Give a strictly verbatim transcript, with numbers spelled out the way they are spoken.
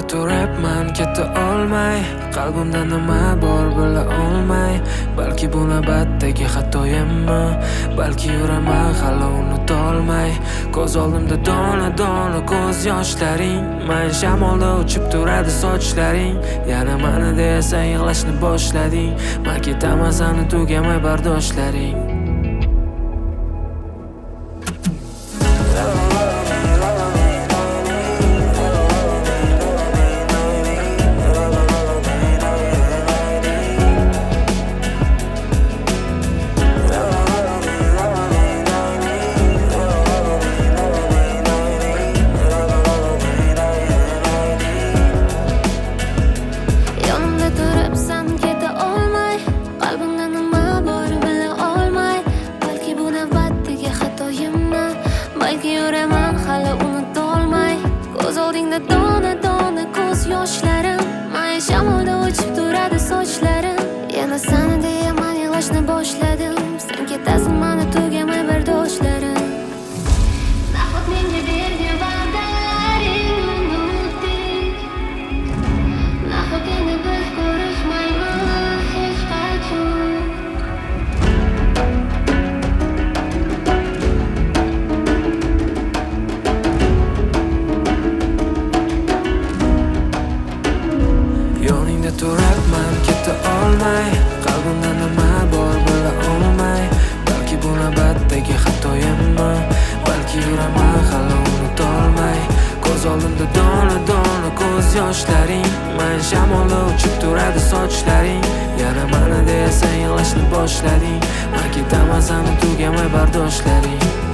turibman keta olmay, qalbimda nima bor bila olmay. Balki bu navbatdagi xatoyimmi, balki yuraman hali unutolmay. Ko'z oldimda dona dona ko'z yoshlaring, men shamolda uchib turadi sochlaring. Yana mana deyasan yig'lashni boshlading, men ketaman sani tugamay bardoshlaring. Balki yuraman hali unutolmay. Ko'z oldingda dona dona ko'z yoshlarim, men shamolda uchib turadi sochlarim. Yana sani deyaman yig'lashni boshladim, sen ketasan mani tugamay bardoshlarim. Nahot menga bergan va'dalaring unutding, nahot endi biz ko'rishmaymiz hech qachon. Yoningda turibman keta olmay, qalbimda nima bor bila olmay. Balki bu navbatdagi xatoyimmi, balki yuraman hali unutolmay. Ko'z oldimda dona dona ko'z yoshlaring, men shamolda uchib turadi sochlaring. Yana mana deyasan yig'lashni boshlading, men ketaman sani tugamay bardoshlaring.